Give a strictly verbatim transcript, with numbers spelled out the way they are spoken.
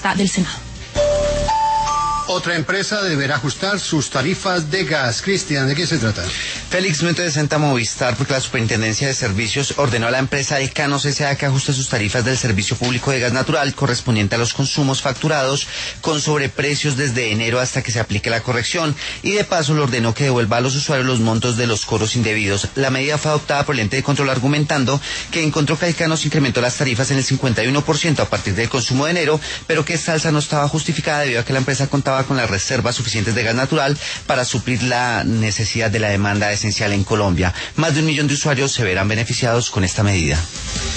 del Senado. Otra empresa deberá ajustar sus tarifas de gas. Cristian, ¿de qué se trata? Félix, no interesante a Movistar porque la Superintendencia de Servicios ordenó a la empresa Elcanos S A que ajuste sus tarifas del servicio público de gas natural correspondiente a los consumos facturados con sobreprecios desde enero hasta que se aplique la corrección, y de paso le ordenó que devuelva a los usuarios los montos de los cobros indebidos. La medida fue adoptada por el ente de control argumentando que encontró que Elcanos incrementó las tarifas en el cincuenta y uno por ciento a partir del consumo de enero, pero que esta alza no estaba justificada debido a que la empresa contaba con las reservas suficientes de gas natural para suplir la necesidad de la demanda esencial en Colombia. Más de un millón de usuarios se verán beneficiados con esta medida.